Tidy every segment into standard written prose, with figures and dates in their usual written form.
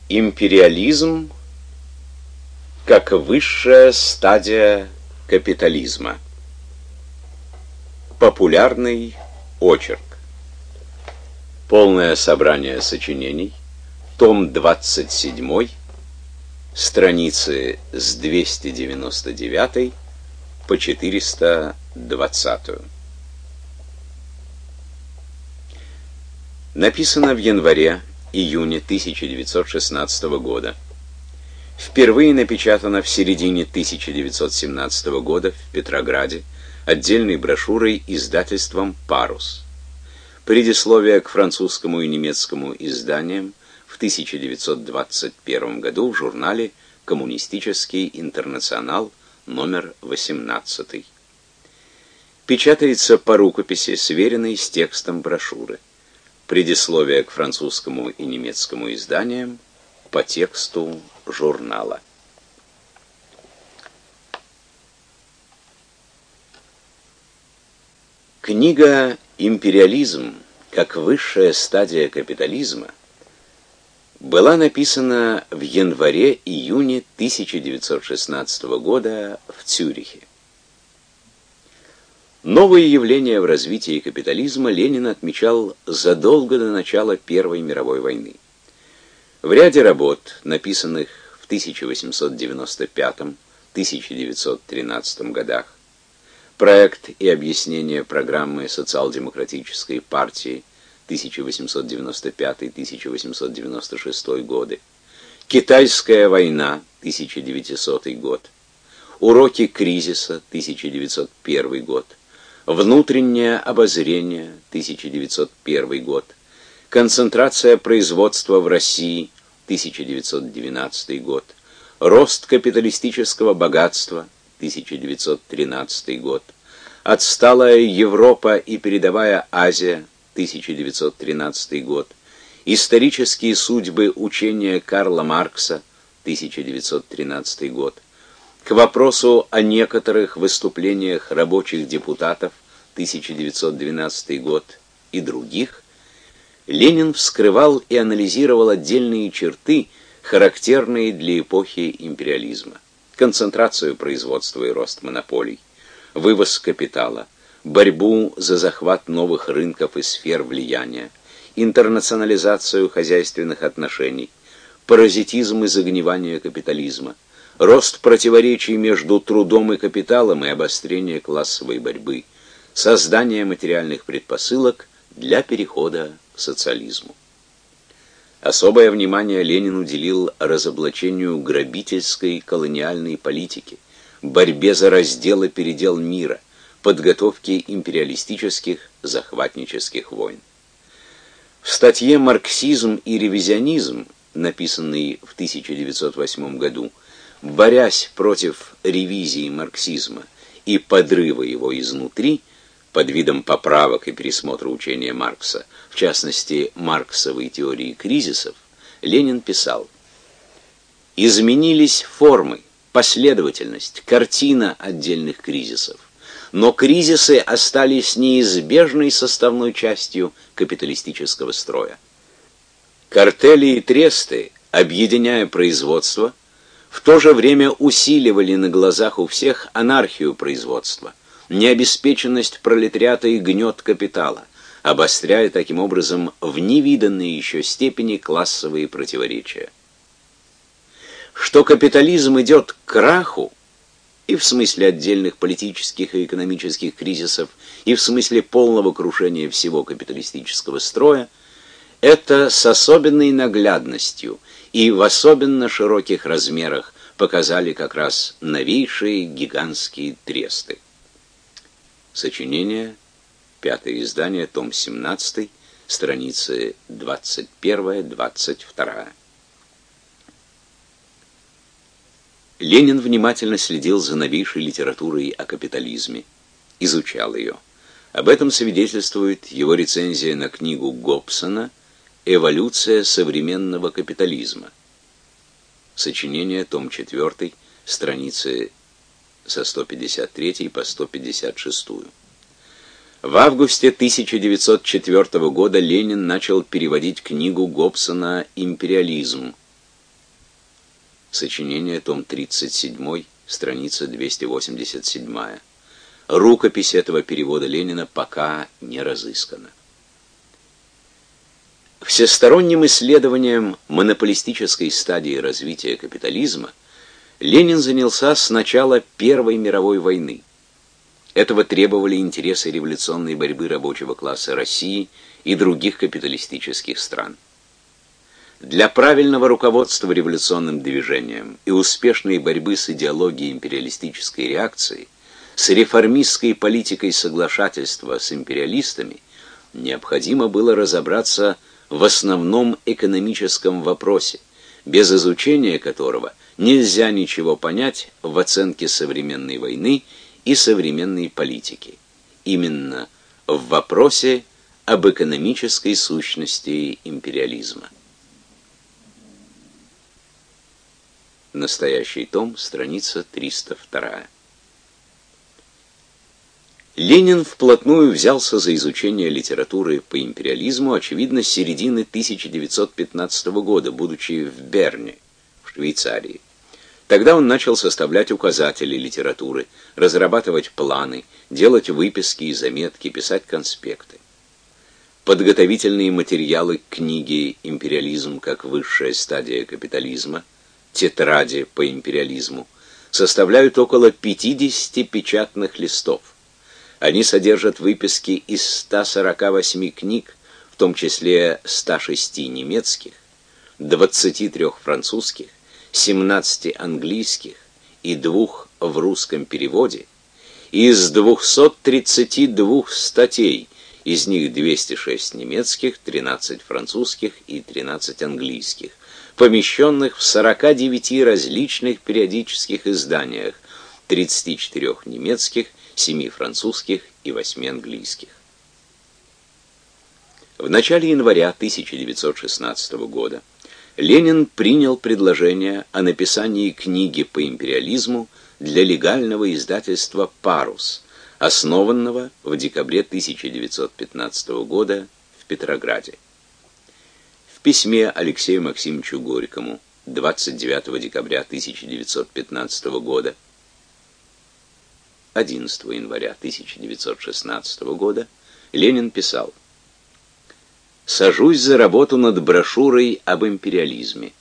Империализм как высшая стадия капитализма. Популярный очерк. Полное собрание сочинений. Том 27. Страницы с 299 по 420. Написано в январе-июне 1916 года. Впервые напечатано в середине 1917 года в Петрограде отдельной брошюрой издательством «Парус». Предисловие к французскому и немецкому изданиям в 1921 году в журнале «Коммунистический интернационал» номер 18. Печатается по рукописи, сверенной с текстом брошюры. Предисловие к французскому и немецкому изданиям по тексту журнала. Книга «Империализм как высшая стадия капитализма» была написана в январе-июне 1916 года в Цюрихе. Новые явления в развитии капитализма Ленин отмечал задолго до начала Первой мировой войны. В ряде работ, написанных в 1895-1913 годах, проект и объяснение программы социал-демократической партии 1895-1896 годы, Китайская война 1900 год, Уроки кризиса 1901 год, Внутреннее обозрение 1901 год, Концентрация производства в России 1912 год, Рост капиталистического богатства 1913 год, Отсталая Европа и передовая Азия 1913 год, Исторические судьбы учения Карла Маркса 1913 год, К вопросу о некоторых выступлениях рабочих депутатов 1912 год и других, Ленин вскрывал и анализировал отдельные черты, характерные для эпохи империализма: концентрацию производства и рост монополий, вывоз капитала, борьбу за захват новых рынков и сфер влияния, интернационализацию хозяйственных отношений, паразитизм и загнивание капитализма, рост противоречий между трудом и капиталом и обострение классовой борьбы, создание материальных предпосылок для перехода к социализму. Особое внимание Ленин уделил разоблачению грабительской колониальной политики, борьбе за раздел и передел мира, подготовке империалистических захватнических войн. В статье «Марксизм и ревизионизм», написанной в 1908 году, борясь против ревизии марксизма и подрыва его изнутри, под видом поправок и пересмотра учения Маркса, в частности, марксовой теории кризисов, Ленин писал: «Изменились формы, последовательность, картина отдельных кризисов, но кризисы остались неизбежной составной частью капиталистического строя. Картели и тресты, объединяя производство, в то же время усиливали на глазах у всех анархию производства, необеспеченность пролетариата и гнет капитала, обостряя таким образом в невиданной еще степени классовые противоречия. Что капитализм идет к краху, и в смысле отдельных политических и экономических кризисов, и в смысле полного крушения всего капиталистического строя, это с особенной наглядностью и в особенно широких размерах показали как раз новейшие гигантские тресты». Сочинение, 5-е издание, том 17, страницы 21-22. Ленин внимательно следил за новейшей литературой о капитализме, изучал ее. Об этом свидетельствует его рецензия на книгу Гоббсона «Эволюция современного капитализма». Сочинение, том 4, страницы со 153 по 156. В августе 1904 года Ленин начал переводить книгу Гоббсона «Империализм», Сочинение, том 37, страница 287. Рукопись этого перевода Ленина пока не разыскана. Всесторонним исследованием монополистической стадии развития капитализма Ленин занялся с начала Первой мировой войны. Этого требовали интересы революционной борьбы рабочего класса России и других капиталистических стран. Для правильного руководства революционным движением и успешной борьбы с идеологией империалистической реакции, с реформистской политикой соглашательства с империалистами, необходимо было разобраться в основном экономическом вопросе, без изучения которого нельзя ничего понять в оценке современной войны и современной политики, именно в вопросе об экономической сущности империализма. Настоящий том, страница 302. Ленин вплотную взялся за изучение литературы по империализму, очевидно, с середины 1915 года, будучи в Берне, в Швейцарии. Тогда он начал составлять указатели литературы, разрабатывать планы, делать выписки и заметки, писать конспекты. Подготовительные материалы к книге «Империализм как высшая стадия капитализма», тетради по империализму, составляют около 50 печатных листов. Они содержат выписки из 148 книг, в том числе 106 немецких, 23 французских, 17 английских и 2 в русском переводе, из 232 статей, из них 206 немецких, 13 французских и 13 английских, помещенных в 49 различных периодических изданиях, 34 немецких, 7 французских и 8 английских. В начале января 1916 года Ленин принял предложение о написании книги по империализму для легального издательства «Парус», основанного в декабре 1915 года в Петрограде. В письме Алексею Максимовичу Горькому 29 декабря 1915 года, 11 января 1916 года Ленин писал: «Сажусь за работу над брошюрой об империализме».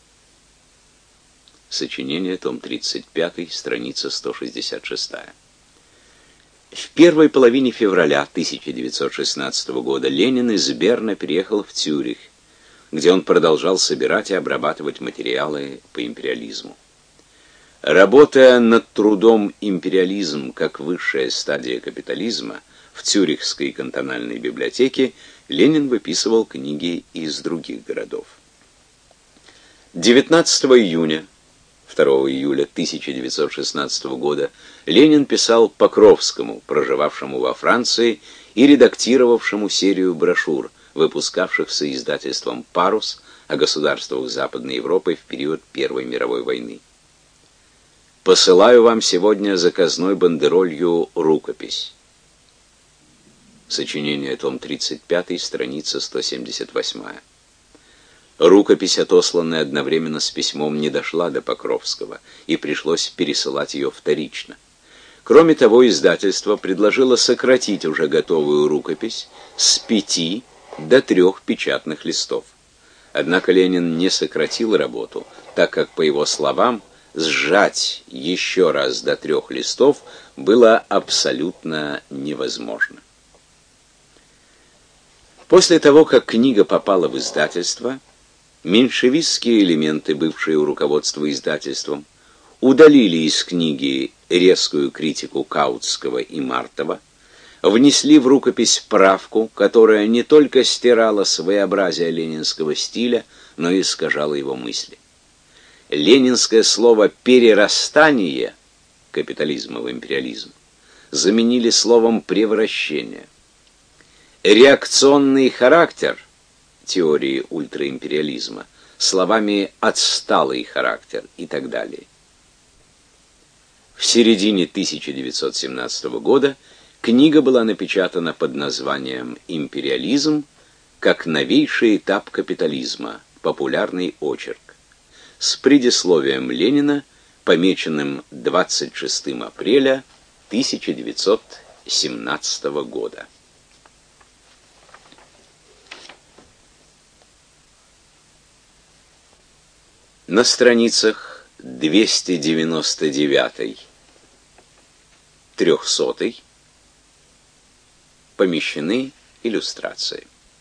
Сочинение, том 35, страница 166. В первой половине февраля 1916 года Ленин из Берна переехал в Цюрих, где он продолжал собирать и обрабатывать материалы по империализму. Работая над трудом «Империализм как высшая стадия капитализма» в Цюрихской кантональной библиотеке, Ленин выписывал книги из других городов. 19 июня, 2 июля 1916 года Ленин писал Покровскому, проживавшему во Франции и редактировавшему серию брошюр, выпускавшихся издательством «Парус» о государствах Западной Европы в период Первой мировой войны. «Посылаю вам сегодня заказной бандеролью рукопись». Сочинение, том 35, страница 178. Рукопись, отосланная одновременно с письмом, не дошла до Покровского, и пришлось пересылать ее вторично. Кроме того, издательство предложило сократить уже готовую рукопись с 5 до 3 печатных листов. Однако Ленин не сократил работу, так как, по его словам, сжать еще раз до 3 листов было абсолютно невозможно. После того, как книга попала в издательство, меньшевистские элементы, бывшие у руководства издательством, удалили из книги резкую критику Каутского и Мартова, внесли в рукопись правку, которая не только стирала своеобразие ленинского стиля, но и искажала его мысли. Ленинское слово «перерастание» капитализма в империализм заменили словом «превращение». Реакционный характер теории ультраимпериализма словами «отсталый характер» и так далее. В середине 1917 года книга была напечатана под названием «Империализм как новейший этап капитализма. Популярный очерк». с предисловием Ленина, помеченным 26 апреля 1917 года. На страницах 299-300 помещены иллюстрации.